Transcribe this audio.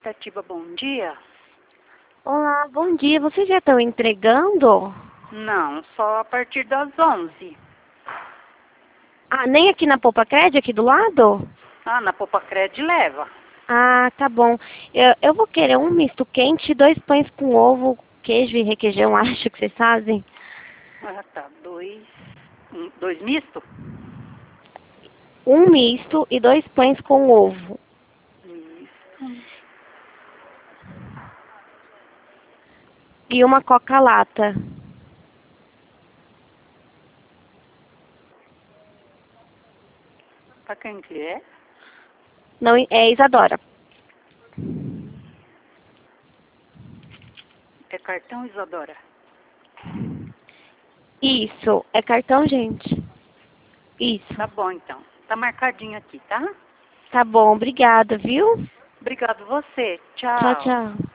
Tatiba, bom dia. Olá, bom dia. Vocês já estão entregando? Não, só a partir das 11. Ah, nem aqui na Popacred, aqui do lado? Ah, na Popacred leva. Ah, tá bom. Eu vou querer um misto quente, 2 pães com ovo, queijo e requeijão, acho que vocês fazem. Ah, tá. Dois misto? Um misto e 2 pães com ovo. Misto. E uma coca-lata. Pra quem que é? Não, é Isadora. É cartão, Isadora? Isso, é cartão, gente? Isso. Tá bom, então. Tá marcadinho aqui, tá? Tá bom, obrigada, viu? Obrigado você. Tchau, Tchau. tchau.